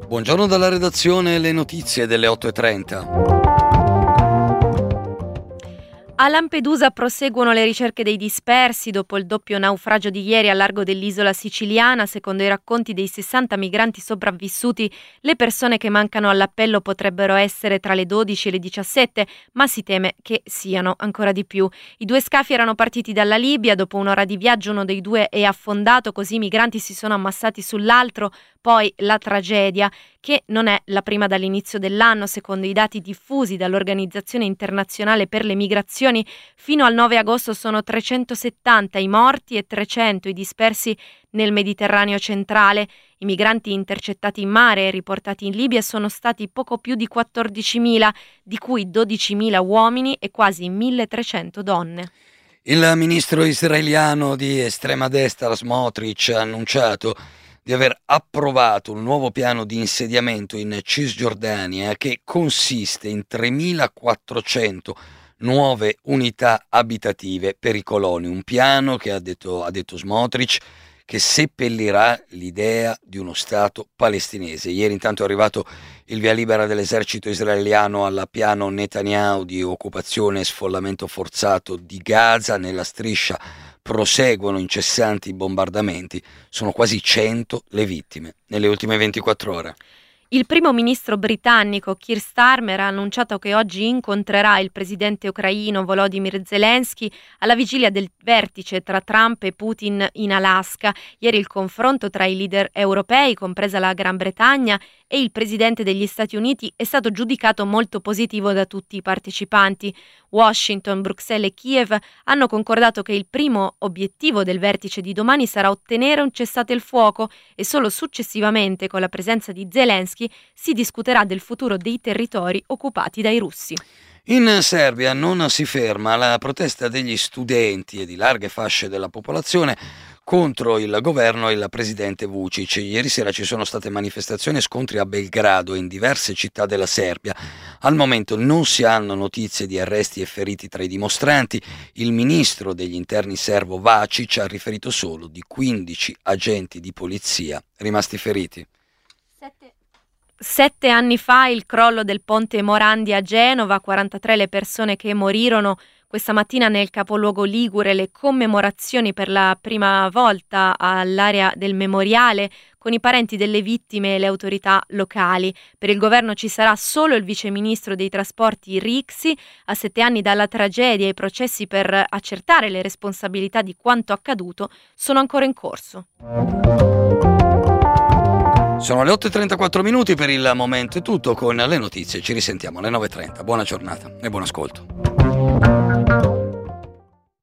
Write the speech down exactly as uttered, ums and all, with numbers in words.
Buongiorno dalla redazione, le notizie delle otto e trenta. A Lampedusa proseguono le ricerche dei dispersi dopo il doppio naufragio di ieri a largo dell'isola siciliana. Secondo i racconti dei sessanta migranti sopravvissuti, le persone che mancano all'appello potrebbero essere tra le dodici e le diciassette, ma si teme che siano ancora di più. I due scafi erano partiti dalla Libia, dopo un'ora di viaggio uno dei due è affondato, così i migranti si sono ammassati sull'altro. Poi la tragedia, che non è la prima dall'inizio dell'anno. Secondo i dati diffusi dall'Organizzazione Internazionale per le Migrazioni, fino al nove agosto sono trecentosettanta i morti e trecento i dispersi nel Mediterraneo centrale. I migranti intercettati in mare e riportati in Libia sono stati poco più di quattordicimila, di cui dodicimila uomini e quasi milletrecento donne. Il ministro israeliano di estrema destra Smotrich ha annunciato di aver approvato un nuovo piano di insediamento in Cisgiordania che consiste in tremilaquattrocento nuove unità abitative per i coloni. Un piano che ha detto, ha detto Smotrich, che seppellirà l'idea di uno Stato palestinese. Ieri intanto è arrivato il via libera dell'esercito israeliano al piano Netanyahu di occupazione e sfollamento forzato di Gaza. Nella striscia proseguono incessanti bombardamenti, sono quasi cento le vittime nelle ultime ventiquattro ore. Il primo ministro britannico Keir Starmer ha annunciato che oggi incontrerà il presidente ucraino Volodymyr Zelensky alla vigilia del vertice tra Trump e Putin in Alaska. Ieri il confronto tra i leader europei, compresa la Gran Bretagna, e il presidente degli Stati Uniti è stato giudicato molto positivo da tutti i partecipanti. Washington, Bruxelles e Kiev hanno concordato che il primo obiettivo del vertice di domani sarà ottenere un cessate il fuoco e solo successivamente, con la presenza di Zelensky, si discuterà del futuro dei territori occupati dai russi. In Serbia non si ferma la protesta degli studenti e di larghe fasce della popolazione contro il governo e il presidente Vučić. Ieri sera ci sono state manifestazioni e scontri a Belgrado e in diverse città della Serbia. Al momento non si hanno notizie di arresti e feriti tra i dimostranti. Il ministro degli interni serbo Vacic ha riferito solo di quindici agenti di polizia rimasti feriti. Sette. Sette anni fa il crollo del ponte Morandi a Genova, quarantatré le persone che morirono. Questa mattina nel capoluogo ligure le commemorazioni per la prima volta all'area del memoriale con i parenti delle vittime e le autorità locali. Per il governo ci sarà solo il viceministro dei trasporti Rixi. A sette anni dalla tragedia i processi per accertare le responsabilità di quanto accaduto sono ancora in corso. Sono le otto e trentaquattro minuti, per il momento è tutto con le notizie. Ci risentiamo alle nove e trenta. Buona giornata e buon ascolto.